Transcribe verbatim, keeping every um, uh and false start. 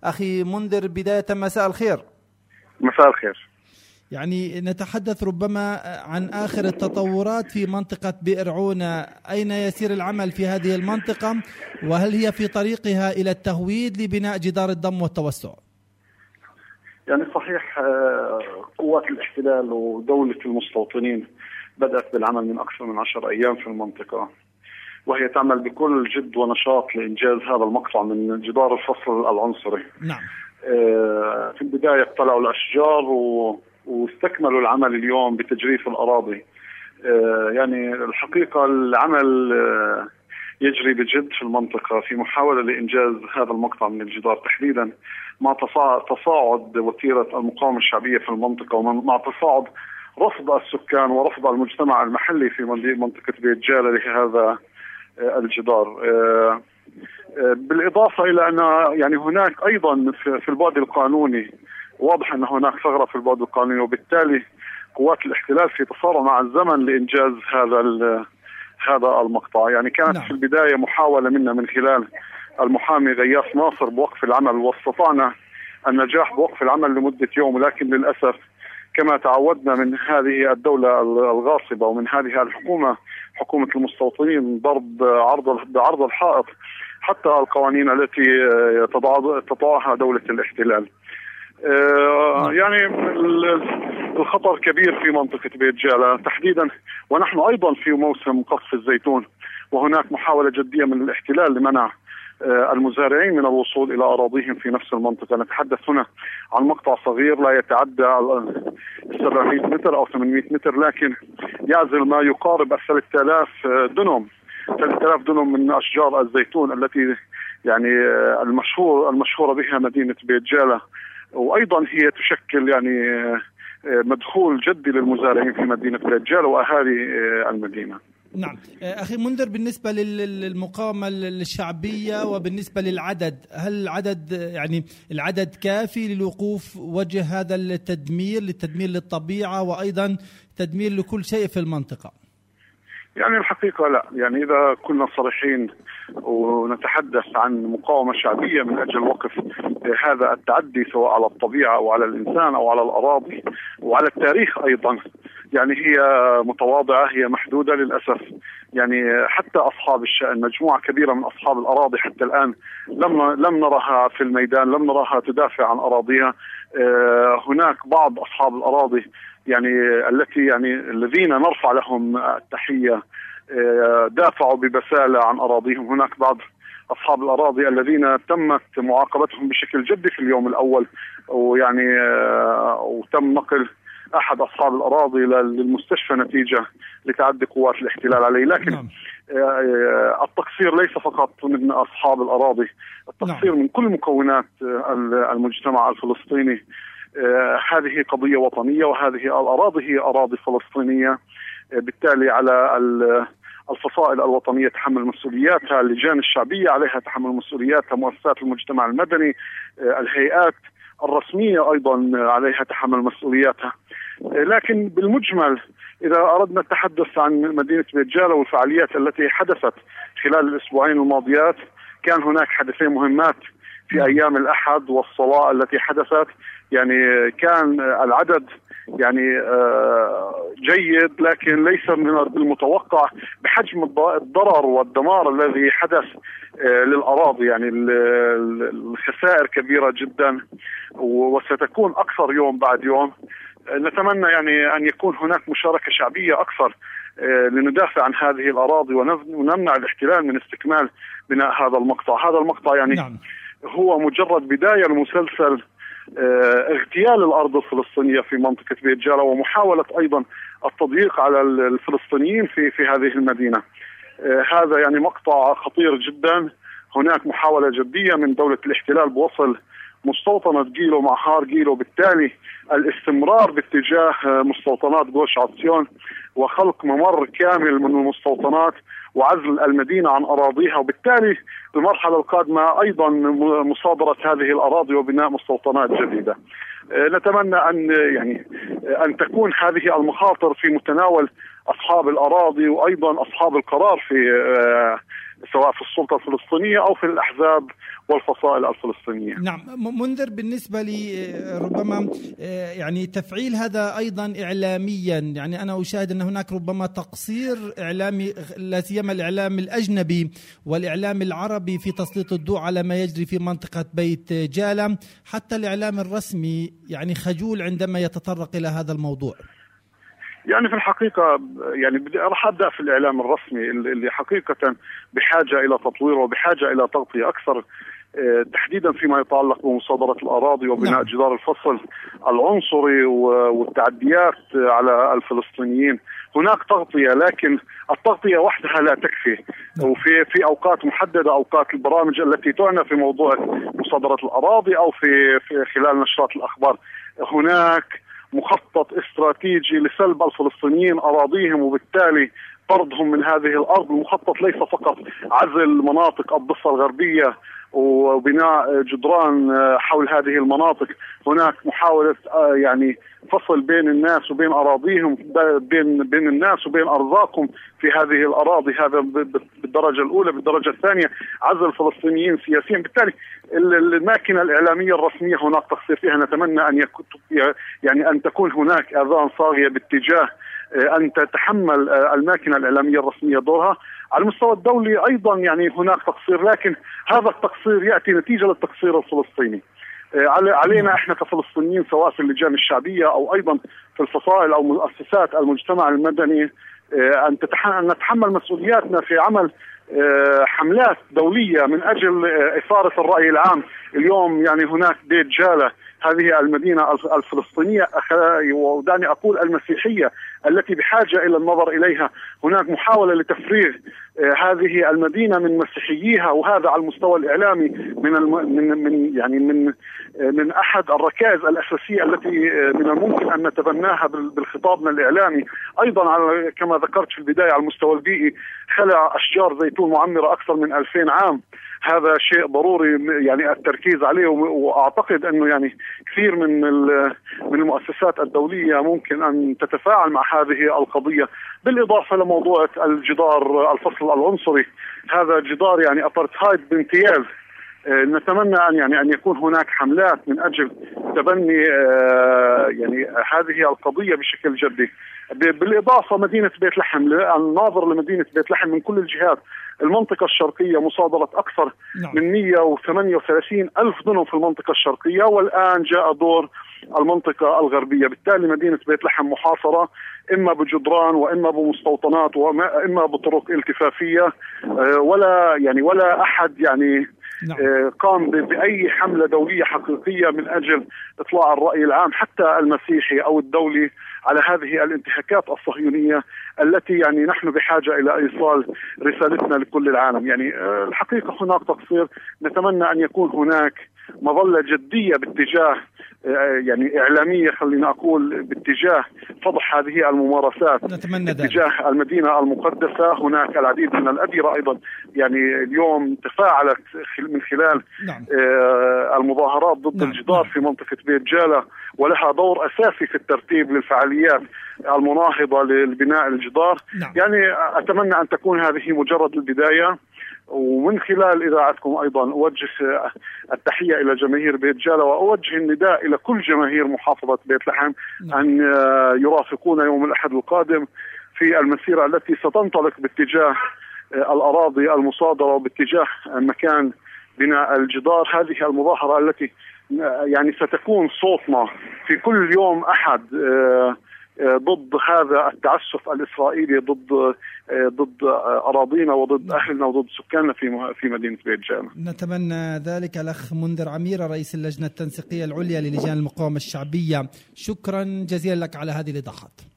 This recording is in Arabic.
أخي منذر، بداية مساء الخير. مساء الخير. يعني نتحدث ربما عن آخر التطورات في منطقة بئر عونة. أين يسير العمل في هذه المنطقة، وهل هي في طريقها إلى التهويد لبناء جدار الضم والتوسع؟ يعني صحيح، قوات الاحتلال ودولة المستوطنين بدأت بالعمل من أكثر من عشر أيام في المنطقة، وهي تعمل بكل جد ونشاط لإنجاز هذا المقطع من جدار الفصل العنصري. نعم. في البداية اقتلعوا الأشجار واستكملوا العمل اليوم بتجريف الأراضي. يعني الحقيقة العمل يجري بجد في المنطقة في محاولة لإنجاز هذا المقطع من الجدار، تحديدا مع تصاعد وتيرة المقاومة الشعبية في المنطقة، ومع تصاعد رفض السكان ورفض المجتمع المحلي في منطقة بيت جالة لهذا الجدار. بالإضافة إلى أن يعني هناك أيضا في البعد القانوني واضح أن هناك ثغرة في البعد القانوني، وبالتالي قوات الاحتلال في تصارع مع الزمن لإنجاز هذا هذا المقطع. يعني كانت نعم. في البداية محاولة منا من خلال المحامي غياث ناصر بوقف العمل، واستطعنا النجاح بوقف العمل لمدة يوم، لكن للأسف كما تعودنا من هذه الدولة الغاصبة ومن هذه الحكومة، حكومة المستوطنين، ضرب عرض بعرض الحائط حتى القوانين التي تضعها دولة الاحتلال. يعني الخطر كبير في منطقة بيت جالة تحديدا، ونحن أيضا في موسم قصف الزيتون، وهناك محاولة جدية من الاحتلال لمنع المزارعين من الوصول إلى أراضيهم في نفس المنطقة. نتحدث هنا عن مقطع صغير لا يتعدى سبعمائة متر أو ثمانمائة متر، لكن يعزل ما يقارب ثلاثة آلاف دنم ثلاثة آلاف دنم من أشجار الزيتون التي يعني المشهور المشهورة بها مدينة بيت جالة، وأيضا هي تشكل يعني مدخول جدي للمزارعين في مدينة بيت جالة وأهالي المدينة. نعم. أخي منذر، بالنسبة للمقاومة الشعبية وبالنسبة للعدد، هل العدد يعني العدد كافي للوقوف وجه هذا التدمير للتدمير للطبيعة وأيضا تدمير لكل شيء في المنطقة؟ يعني الحقيقة لا، يعني إذا كنا صريحين ونتحدث عن مقاومة شعبية من أجل وقف هذا التعدي سواء على الطبيعة أو على الإنسان أو على الأراضي وعلى التاريخ أيضا، يعني هي متواضعة، هي محدودة للأسف. يعني حتى أصحاب الشأن، مجموعة كبيرة من أصحاب الأراضي حتى الآن لم لم نرها في الميدان، لم نرها تدافع عن أراضيها. هناك بعض أصحاب الأراضي يعني التي يعني الذين نرفع لهم التحية دافعوا ببسالة عن أراضيهم. هناك بعض أصحاب الأراضي الذين تمت معاقبتهم بشكل جدي في اليوم الأول، ويعني وتم نقل أحد أصحاب الأراضي للمستشفى نتيجة لتعدي قوات الاحتلال عليه. لكن نعم. التقصير ليس فقط من أصحاب الأراضي، التقصير نعم. من كل مكونات المجتمع الفلسطيني. هذه قضية وطنية، وهذه الأراضي هي أراضي فلسطينية، بالتالي على الفصائل الوطنية تحمل مسؤولياتها، اللجان الشعبية عليها تحمل مسؤولياتها، مؤسسات المجتمع المدني، الهيئات الرسمية أيضا عليها تحمل مسؤولياتها. لكن بالمجمل إذا أردنا التحدث عن مدينة بيت جالة والفعاليات التي حدثت خلال الأسبوعين الماضيات، كان هناك حدثين مهمات في أيام الأحد والصلاة التي حدثت. يعني كان العدد يعني جيد، لكن ليس من المتوقع بحجم الضرر والدمار الذي حدث للأراضي. يعني الخسائر كبيرة جدا وستكون أكثر يوم بعد يوم. نتمنى يعني أن يكون هناك مشاركة شعبية أكثر لندافع عن هذه الأراضي ونمنع الاحتلال من استكمال بناء هذا المقطع. هذا المقطع يعني نعم. هو مجرد بداية لمسلسل اغتيال الأرض الفلسطينية في منطقة بيت جالة، ومحاولة أيضا التضييق على الفلسطينيين في في هذه المدينة. هذا يعني مقطع خطير جدا. هناك محاولة جدية من دولة الاحتلال بوصل مستوطنة جيلو مع هار جيلو، بالتالي الاستمرار باتجاه مستوطنات جوش عطيون وخلق ممر كامل من المستوطنات وعزل المدينة عن أراضيها، وبالتالي المرحلة القادمة أيضا مصادرة هذه الأراضي وبناء مستوطنات جديدة. نتمنى أن يعني أن تكون هذه المخاطر في متناول أصحاب الأراضي وأيضا أصحاب القرار في سواء في السلطة الفلسطينية أو في الأحزاب والفصائل الفلسطينية. نعم منذر، بالنسبة لي ربما يعني تفعيل هذا أيضا إعلاميا، يعني أنا أشاهد أن هناك ربما تقصير إعلامي لا سيما الإعلام الأجنبي والإعلام العربي في تسليط الضوء على ما يجري في منطقة بيت جالة، حتى الإعلام الرسمي يعني خجول عندما يتطرق إلى هذا الموضوع. يعني في الحقيقة يعني بدي راح أبدأ في الإعلام الرسمي اللي حقيقة بحاجة إلى تطوير وبحاجة إلى تغطية أكثر، تحديدا فيما يتعلق بمصادرة الأراضي وبناء نعم. جدار الفصل العنصري والتعديات على الفلسطينيين. هناك تغطية، لكن التغطية وحدها لا تكفي، وفي في أوقات محددة، أوقات البرامج التي تعنى في موضوع مصادرة الأراضي أو في, في خلال نشرات الأخبار هناك مخطط استراتيجي لسلب الفلسطينيين أراضيهم وبالتالي طردهم من هذه الأرض. المخطط ليس فقط عزل مناطق الضفة الغربية وبناء جدران حول هذه المناطق، هناك محاولة يعني فصل بين الناس وبين أراضيهم، بين بين الناس وبين أرزاقهم في هذه الأراضي. هذا بالدرجة الأولى. بالدرجة الثانية عزل الفلسطينيين سياسيا. بالتالي الماكينة الإعلامية الرسمية هناك تقصير فيها. نتمنى أن يكون يعني أن تكون هناك آذان صاغية باتجاه أن تتحمل الماكينة الإعلامية الرسمية دورها. على المستوى الدولي أيضا يعني هناك تقصير، لكن هذا التقصير يأتي نتيجة للتقصير الفلسطيني. علينا احنا كفلسطينيين سواء في اللجان الشعبية أو أيضا في الفصائل أو مؤسسات المجتمع المدني أن نتحمل مسؤولياتنا في عمل حملات دولية من أجل إثارة الرأي العام. اليوم يعني هناك بيت جالة، هذه المدينة الفلسطينية ودعني أقول المسيحية التي بحاجة إلى النظر إليها. هناك محاولة لتفريغ هذه المدينة من مسيحييها، وهذا على المستوى الإعلامي من الم... من من يعني من من أحد الركائز الأساسية التي من الممكن أن نتبناها بالخطابنا الإعلامي. أيضا على كما ذكرت في البداية على المستوى البيئي، خلع أشجار زيتون معمرة أكثر من ألفين عام، هذا شيء ضروري يعني التركيز عليه. واعتقد انه يعني كثير من من المؤسسات الدوليه ممكن ان تتفاعل مع هذه القضيه، بالاضافه لموضوع الجدار الفصل العنصري. هذا جدار يعني ابارتهايد بامتياز. نتمنى ان يعني ان يكون هناك حملات من اجل تبني يعني هذه القضيه بشكل جدي. بالاضافه مدينه بيت لحم، الناظر لمدينه بيت لحم من كل الجهات. المنطقه الشرقيه مصادره اكثر نعم. من مئة وثمانية وثلاثين ألف دنم في المنطقه الشرقيه، والان جاء دور المنطقه الغربيه. بالتالي مدينه بيت لحم محاصره اما بجدران واما بمستوطنات واما بطرق التفافيه، ولا يعني ولا احد يعني نعم. قام بأي حملة دولية حقيقية من أجل إطلاع الرأي العام حتى المسيحي أو الدولي على هذه الانتهاكات الصهيونية التي يعني نحن بحاجة إلى إيصال رسالتنا لكل العالم. يعني الحقيقة هناك تقصير. نتمنى أن يكون هناك مظلة جدية باتجاه يعني إعلامية خلينا أقول باتجاه فضح هذه الممارسات، نتمنى باتجاه ذلك. المدينة المقدسة هناك العديد من الأديرة أيضا يعني اليوم تفاعلت من خلال نعم. المظاهرات ضد نعم. الجدار في منطقة بيت جالة، ولها دور أساسي في الترتيب للفعاليات المناهضة لبناء الجدار نعم. يعني أتمنى أن تكون هذه مجرد البداية. ومن خلال إذاعتكم أيضا أوجه التحية إلى جماهير بيت جالة، وأوجه النداء إلى كل جماهير محافظة بيت لحم أن يرافقون يوم الأحد القادم في المسيرة التي ستنطلق باتجاه الأراضي المصادرة وباتجاه مكان بناء الجدار. هذه المظاهرة التي يعني ستكون صوتنا في كل يوم أحد ضد هذا التعسف الإسرائيلي، ضد ضد أراضينا وضد أهلنا وضد سكاننا في في مدينة بيت جالة. نتمنى ذلك. الأخ منذر عميرة رئيس اللجنة التنسيقية العليا للجان المقاومة الشعبية، شكرا جزيلا لك على هذه الإيضاحات.